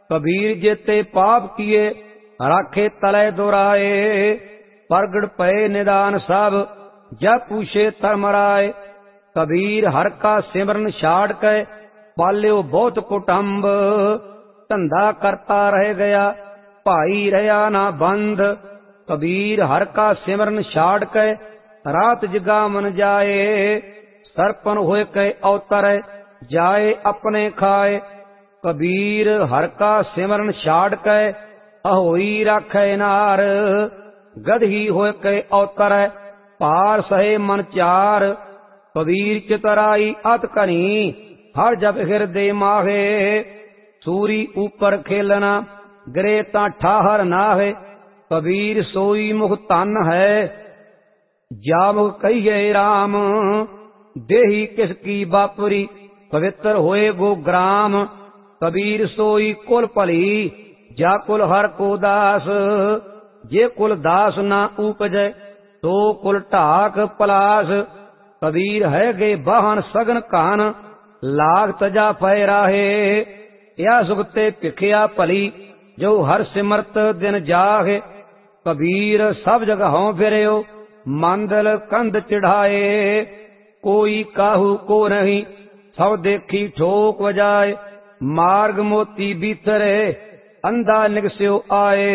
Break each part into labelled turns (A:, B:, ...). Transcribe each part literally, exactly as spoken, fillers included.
A: कबीर जेते पाप किए राखे तले दुराए। प्रगट पए निदान सब जब पूछे धर्मराय। कबीर हर का सिमरन छाड़ के पाल्यो बहुत कुटुंब। धंधा करता रह गया भाई रहा ना बंद। कबीर हर का सिमरन छाड़ के रात जगावन जाए। सरपन होए के अवतर जाए अपने खाए। कबीर हर का सिमरन छाड़ के अहोई राखे नार। गधी होए के अवतर पार सहे मन चार। कबीर चितराई अत कनी हर जब हृदय माहे। सूरी ऊपर खेलना गिरे ता ठाहर नाहे। कबीर सोई मुख तन है जामुख कहिए राम। देही किसकी बापरी पवित्र होए गो ग्राम। कबीर सोई कुल भली जा कुल हर को दास। जे कुल दास ना उपजै तो कुल ढाक पलास। कबीर है गे बाहन सगन कान लाग तजा पै राहे। या सुगते भिखिया भली जो हर सिमरत दिन जाहे। कबीर सब जगहों फिरयो मंदल कंध चढ़ाए। कोई काहू को नहीं सब देखी ठोक बजाए। मार्ग मोती भीतरे अंधा निगस्यो आए।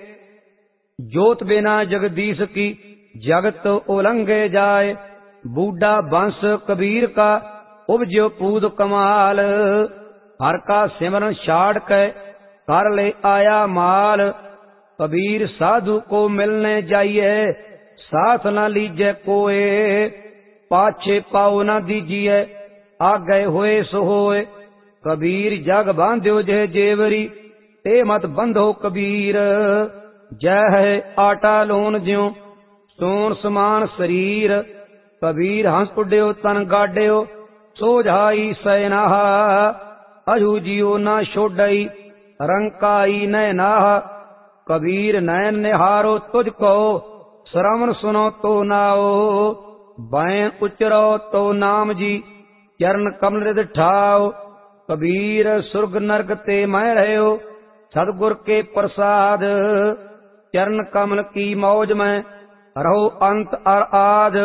A: जोत बिना जगदीश की जगत उलंघे जाए। बूढ़ा वंश कबीर का उपजो पूद कमाल। हर का सिमरन छाड़ के कर ले आया माल। कबीर साधु को मिलने जाइए साथ न लीजे कोए। पाछे पाओ न दीजिए आगे होए सो होए। कबीर जग बांध्यो जे जेवरी ते मत बंधो कबीर। जय है आटा लोन ज्यो सोन समान शरीर। कबीर हंस उड्यो तन गाड्यो सोझाई सैनाहा। अजू जियो ना छोड़ई रंकाई नैनाह। कबीर नैन निहारो तुझको श्रवण सुनो तो नाओ। बैं उचरो तो नाम जी चरण कमल रिद ठाओ। कबीर सुर्ग नरक ते मैं रहो सतगुर के प्रसाद। चरण कमल की मौज में रहो अंत और आद।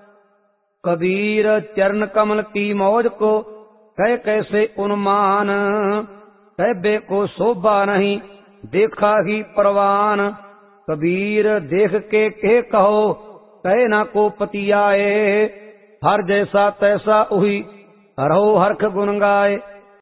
A: कबीर चरण कमल की मौज को कह कैसे उन्मान। कहबे को शोभा नहीं देखा ही परवान। कबीर देख के के कहो कहे ना को पति आए। हर जैसा तैसा उही रहो हरख गुन गाए।